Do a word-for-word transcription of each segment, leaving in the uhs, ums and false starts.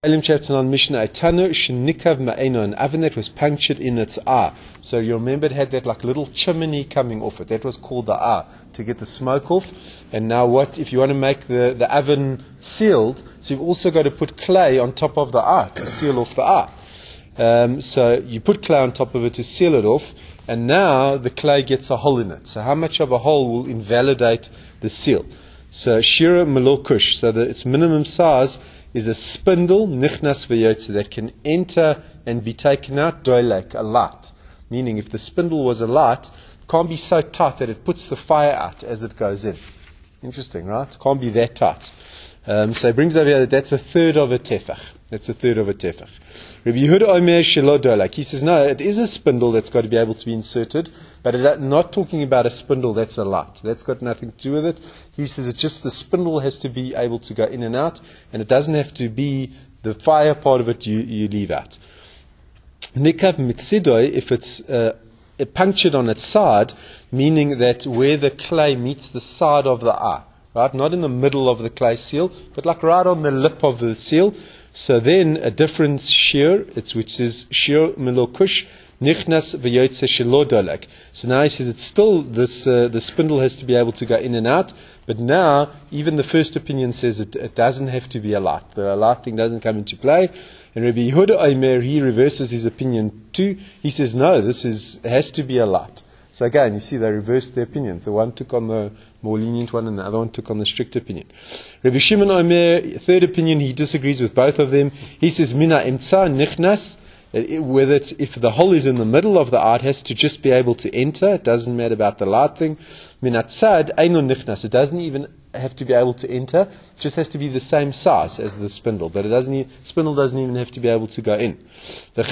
Elim chapter nine, Mishnah Eitanu, Shenikav Ma'eno, an oven that was punctured in its eye. So you remember it had that like little chimney coming off it. That was called the eye, to get the smoke off. And now what, if you want to make the, the oven sealed, so you've also got to put clay on top of the eye to seal off the eye. Um, so you put clay on top of it to seal it off, and now the clay gets a hole in it. So how much of a hole will invalidate the seal? So Shira Melokush, so that its minimum size is a spindle, nichnas v'yotze, that can enter and be taken out, doilek, a light. Meaning if the spindle was a light, it can't be so tight that it puts the fire out as it goes in. Interesting, right? It can't be that tight. Um, so he brings over here that that's a third of a tefach. That's a third of a tefach. Rabbi Yehuda Omer shelo doilek. He says, no, it is a spindle that's got to be able to be inserted, but it's not talking about a spindle that's a light. That's got nothing to do with it. He says it's just the spindle has to be able to go in and out, and it doesn't have to be the fire part of it you, you leave out. Nikav mitzidoi, if it's uh, punctured on its side, meaning that where the clay meets the side of the eye, right? Not in the middle of the clay seal, but like right on the lip of the seal. So then a different shear, it's which is shear melokush, nichnas v'yotze shelo dolek. So now he says it's still this, uh, the spindle has to be able to go in and out, but now even the first opinion says it, it doesn't have to be a light. The light thing doesn't come into play. And Rabbi Yehuda Omer, he reverses his opinion too. He says no, this is has to be a light. So again, you see they reversed their opinions. The one took on the more lenient one and the other one took on the strict opinion. Rabbi Shimon Omer, third opinion, he disagrees with both of them. He says, Mina emtza nichnas, whether it's, if the hole is in the middle of the eye, it has to just be able to enter. It doesn't matter about the light thing. Mina tzad, eino nichnas. It doesn't even have to be able to enter. It just has to be the same size as the spindle. But it doesn't even, spindle doesn't even have to be able to go in. And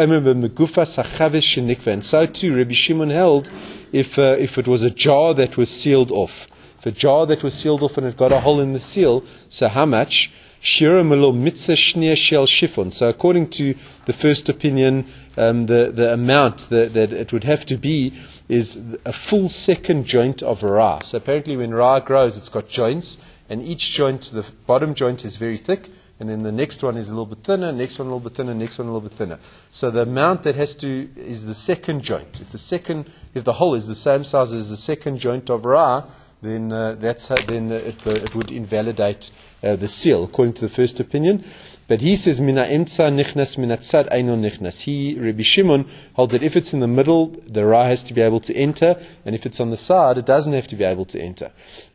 so too, Rabbi Shimon held, if uh, if it was a jar that was sealed off, if a jar that was sealed off and it got a hole in the seal, so how much? Shira melo mitzah shnia shel shifon. So according to the first opinion, um, the the amount that, that it would have to be is a full second joint of ra. So apparently when ra grows, it's got joints, and each joint, the bottom joint is very thick, and then the next one is a little bit thinner, next one a little bit thinner, next one a little bit thinner. So the amount that has to is the second joint. If the second, if the hole is the same size as the second joint of ra, then uh, that's how, then it, uh, it would invalidate uh, the seal, according to the first opinion. But he says, Mina emtza nichnas, mina tzad eino nichnas. He, Rabbi Shimon, holds that if it's in the middle, the ra has to be able to enter, and if it's on the side, it doesn't have to be able to enter.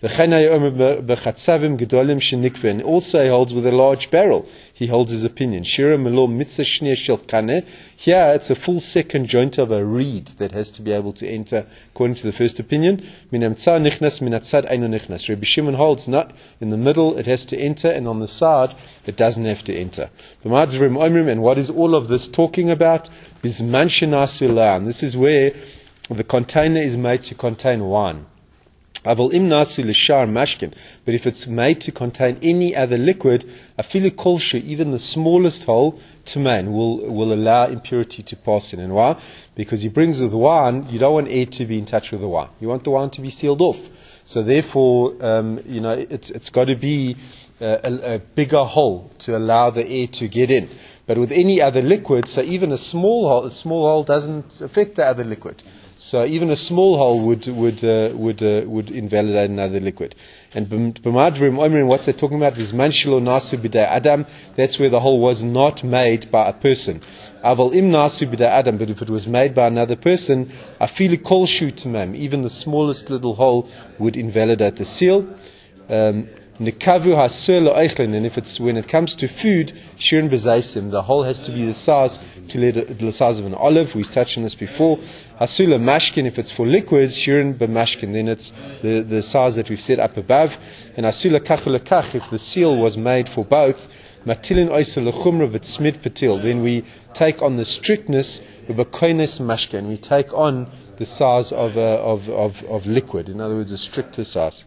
And also he holds with a large barrel. He holds his opinion. Shira melo mitzah shnia shel kaneh. Here it's a full second joint of a reed that has to be able to enter, according to the first opinion. Min emtza nichnas, min atzad eino nichnas. Rabbi Shimon holds not in the middle it has to enter, and on the side it doesn't have to enter. And what is all of this talking about? This is where the container is made to contain wine. But if it's made to contain any other liquid, even the smallest hole, taman, will will allow impurity to pass in. And why? Because he brings with wine, you don't want air to be in touch with the wine. You want the wine to be sealed off. So therefore, um, you know, it's it's got to be a, a, a bigger hole to allow the air to get in. But with any other liquid, so even a small hole, a small hole doesn't affect the other liquid. So even a small hole would would uh, would uh, would invalidate another liquid. And b'madrim omrim, what's that talking about? Vizman shelo nasu b'day adam. That's where the hole was not made by a person. Aval im nasu b'day adam. But if it was made by another person, afili kol shu tamam. Even the smallest little hole would invalidate the seal. Um, Nekavu hasur lo'eichlin, and if it's when it comes to food, shirin b'zaisim, the hole has to be the size to let it, the size of an olive. We've touched on this before. Hasula mashkin, if it's for liquids, shirin b'mashkin, then it's the, the size that we've set up above. And hasula kachul kach, if the seal was made for both, matilin oisel lechumra v'tzmid patil, then we take on the strictness v'bakoines mashkin, we take on the size of, uh, of of of liquid. In other words, a stricter size.